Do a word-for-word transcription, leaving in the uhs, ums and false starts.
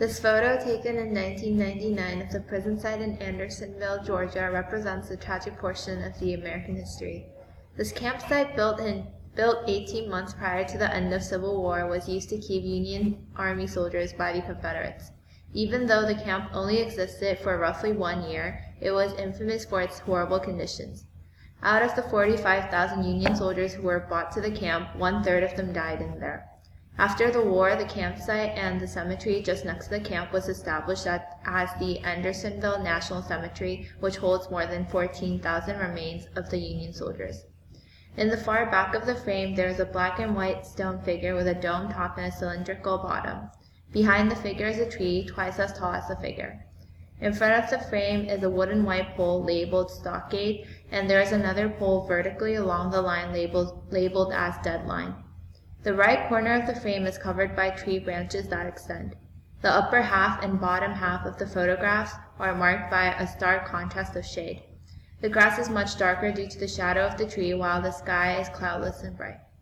This photo, taken in nineteen ninety-nine of the prison site in Andersonville, Georgia, represents a tragic portion of the American history. This campsite, built in built eighteen months prior to the end of Civil War, was used to keep Union Army soldiers by the Confederates. Even though the camp only existed for roughly one year, it was infamous for its horrible conditions. Out of the forty-five thousand Union soldiers who were brought to the camp, one-third of them died in there. After the war, the campsite and the cemetery just next to the camp was established as the Andersonville National Cemetery, which holds more than fourteen thousand remains of the Union soldiers. In the far back of the frame, there is a black and white stone figure with a dome top and a cylindrical bottom. Behind the figure is a tree, twice as tall as the figure. In front of the frame is a wooden white pole labeled Stockade, and there is another pole vertically along the line labeled, labeled as Deadline. The right corner of the frame is covered by tree branches that extend. The upper half and bottom half of the photographs are marked by a stark contrast of shade. The grass is much darker due to the shadow of the tree, while the sky is cloudless and bright.